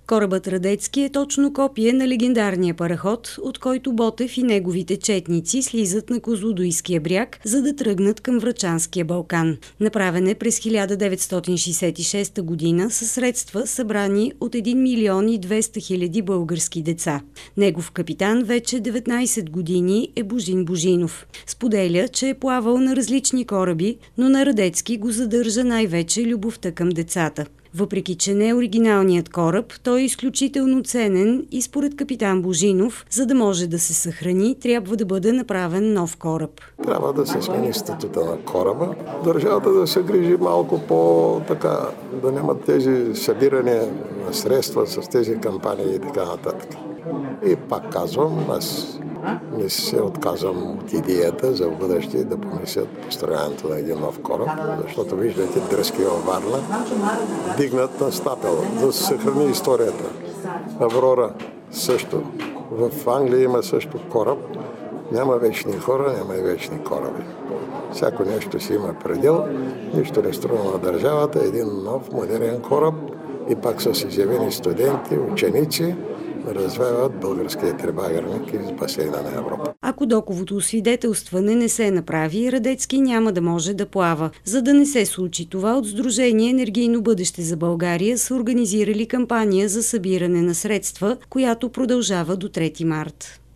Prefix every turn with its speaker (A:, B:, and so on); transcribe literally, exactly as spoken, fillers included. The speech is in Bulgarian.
A: Корабът Радецки е точно копие на легендарния параход, от който Ботев и неговите четници слизат на Козлодуйския бряг, за да тръгнат към Врачанския Балкан. Направен е през хиляда деветстотин шейсет и шеста година със средства, събрани от един милион и двеста хиляди български деца. Негов капитан вече деветнайсет години е Божин Божинов. Споделя, че е плавал на различни кораби, но на Радецки го задържа най-вече любовта към децата. Въпреки че не е оригиналният кораб, той е изключително ценен и според капитан Божинов, за да може да се съхрани, трябва да бъде направен нов кораб.
B: Трябва да се смени статута на кораба, държавата да се грижи малко по-така, да нямат тези събирания на средства с тези кампании и така нататък. И пак казвам, аз не се отказвам от идеята за в бъдеще да помислят построяването на един нов кораб, защото виждате дръзки във Варна дигнат на стапел, да се съхрани историята. Аврора също. В Англия има също кораб. Няма вечни хора, няма и вечни кораби. Всяко нещо си има предел, нищо не струва на държавата, един нов модерен кораб и пак с изявени студенти, ученици, развиват българския трибагърник из басейна на Европа.
A: Ако доковото освидетелстване не се направи, Радецки няма да може да плава. За да не се случи това, от Сдружение Енергийно бъдеще за България са организирали кампания за събиране на средства, която продължава до трети март.